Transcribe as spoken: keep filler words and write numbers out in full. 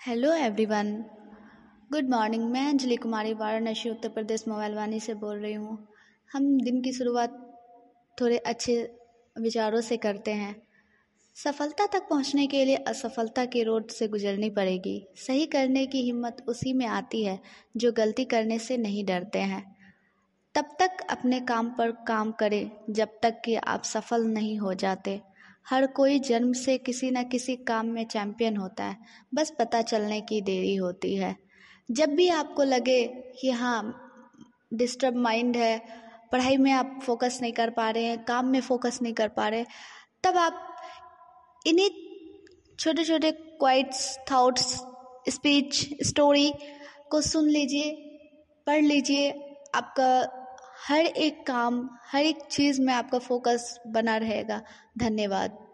Hello everyone, good morning. मैं Anjali Kumari Varanasi Uttar Pradesh mobile Vaani से बोल रही हूँ। हम दिन की शुरुआत थोड़े अच्छे विचारों से करते हैं। सफलता तक पहुँचने के लिए असफलता के रोड से गुजरनी पड़ेगी। सही करने की हिम्मत उसी में आती है जो गलती करने से नहीं डरते हैं। तब तक अपने काम पर काम करें जब तक कि आप सफल नहीं हो जाते। हर कोई जन्म से किसी न किसी काम में चैंपियन होता है, बस पता चलने की देरी होती है। जब भी आपको लगे कि हाँ डिस्टर्ब माइंड है, पढ़ाई में आप फोकस नहीं कर पा रहे हैं, काम में फोकस नहीं कर पा रहे, तब आप इन्हीं छोटे छोटे क्वाइट्स, थॉट्स, स्पीच, स्टोरी को सुन लीजिए, पढ़ लीजिए। आपका हर एक काम, हर एक चीज़ में आपका फोकस बना रहेगा। धन्यवाद।